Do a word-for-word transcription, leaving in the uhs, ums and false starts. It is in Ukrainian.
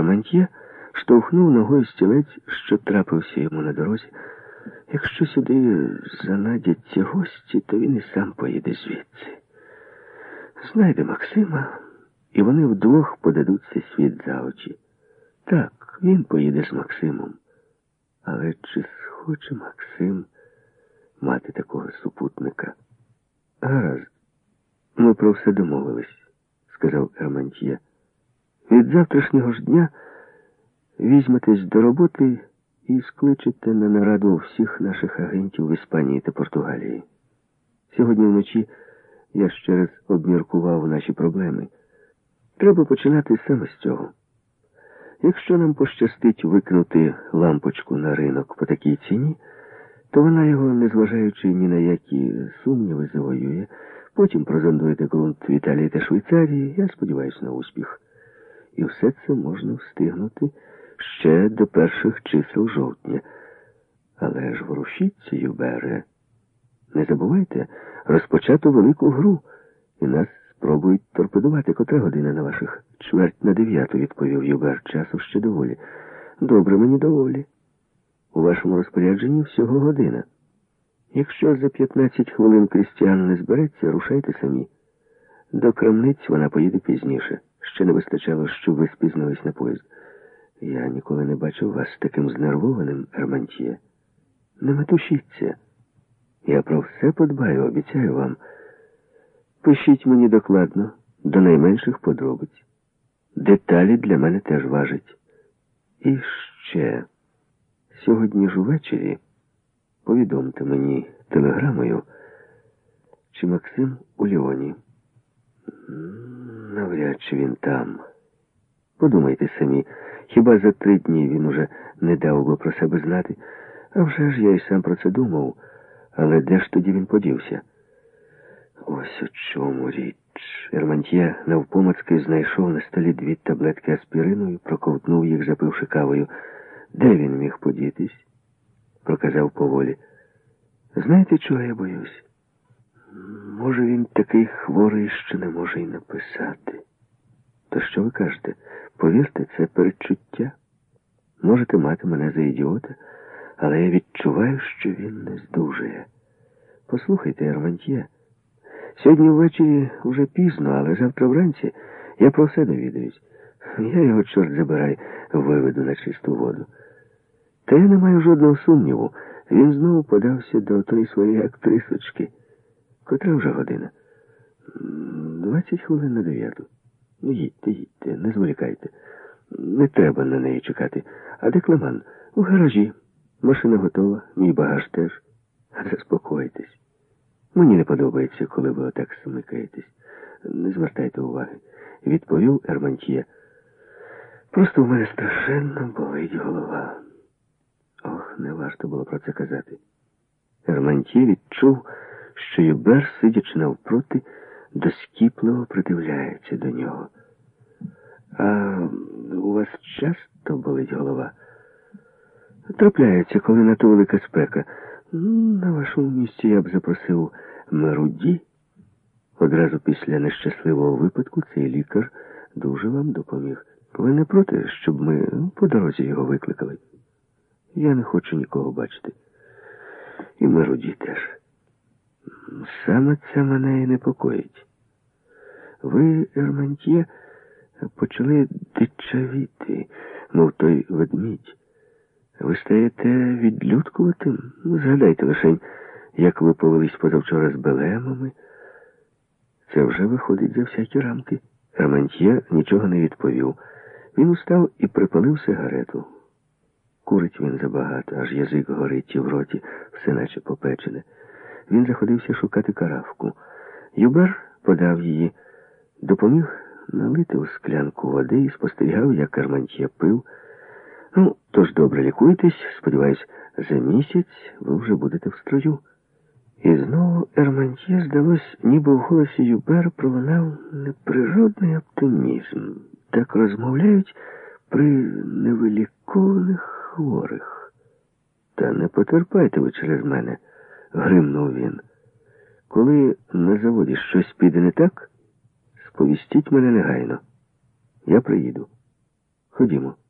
Ермантьє штовхнув ногою стілець, що трапився йому на дорозі. Якщо сюди занадяться гості, то він і сам поїде звідси. Знайде Максима, і вони вдвох подадуться світ за очі. Так, він поїде з Максимом. Але чи схоче Максим мати такого супутника? Гаразд, ми про все домовились, сказав Ермантьє. Від завтрашнього ж дня візьметесь до роботи і скличете на нараду всіх наших агентів в Іспанії та Португалії. Сьогодні вночі я ще раз обміркував наші проблеми. Треба починати саме з цього. Якщо нам пощастить викинути лампочку на ринок по такій ціні, то вона його, незважаючи ні на які сумніви, завоює. Потім прозондуєте ґрунт в Італії та Швейцарії. Я сподіваюся на успіх. І все це можна встигнути ще до перших чисел жовтня. Але ж ворушіться, Юбере. Не забувайте розпочату велику гру, і нас спробують торпедувати. Котра година на ваших? Чверть на дев'яту, відповів Юбер. Часу ще доволі. Добре, мені доволі. У вашому розпорядженні всього година. Якщо за п'ятнадцять хвилин Крістіан не збереться, рушайте самі. До крамниць вона поїде пізніше. Ще не вистачало, щоб ви спізнились на поїзд. Я ніколи не бачив вас таким знервованим, Ермантьє. Не метушіться. Я про все подбаю, обіцяю вам. Пишіть мені докладно, до найменших подробиць. Деталі для мене теж важать. І ще, сьогодні ж увечері повідомте мені телеграмою, чи Максим у Ліоні. Навряд чи він там. Подумайте самі, хіба за три дні він уже не дав би про себе знати? А вже ж я й сам про це думав. Але де ж тоді він подівся? Ось у чому річ. Ермантьє навпомацьки знайшов на столі дві таблетки аспірину і проковтнув їх, запивши кавою. Де він міг подітись? Проказав поволі. Знаєте, чого я боюсь? Може, він такий хворий, що не може й написати. То що ви кажете? Повірте, це передчуття. Можете мати мене за ідіота, але я відчуваю, що він не здужує. Послухайте, Ермантьє, сьогодні ввечері вже пізно, але завтра вранці я про все довідаюсь. Я його, чорт забирай, виведу на чисту воду. Та я не маю жодного сумніву. Він знову подався до тої своєї актрисочки. Котра вже година? Двадцять хвилин на дев'яту. Ну, їдьте, їдьте, не зволікайте. Не треба на неї чекати. А де Клеман? У гаражі. Машина готова, мій багаж теж. Заспокойтесь. Мені не подобається, коли ви отак смикаєтесь. Не звертайте уваги, відповів Ермантьє. Просто в мене страшенно болить голова. Ох, не варто було про це казати. Ермантьє відчув, що Юбер, сидячи навпроти, доскіпливо придивляється до нього. А у вас часто болить голова? Трапляється, коли на то велика спека. На вашому місці я б запросив Меруді. Одразу після нещасливого випадку цей лікар дуже вам допоміг. Ви не проти, щоб ми по дорозі його викликали? Я не хочу нікого бачити. І Меруді теж. Саме це мене і непокоїть. Ви, Ермантьє, почали дичавіти, мов той ведмідь. Ви стаєте відлюдкуватим? Згадайте лишень, як ви повелись позавчора з Белемами. Це вже виходить за всякі рамки. Ермантьє нічого не відповів. Він устав і припалив сигарету. Курить він забагато, аж язик горить і в роті, все наче попечене. Він заходився шукати каравку. Юбер подав її, допоміг налити у склянку води і спостерігав, як Ермантьє пив. Ну, тож добре лікуйтесь, сподіваюсь, за місяць ви вже будете в строю. І знову Ермантьє, здалось, ніби в голосі Юбер пролунав неприродний оптимізм. Так розмовляють при невилікованих хворих. Та не потерпайте ви через мене, гримнув він. Коли на заводі щось піде не так, сповістіть мене негайно. Я приїду. Ходімо.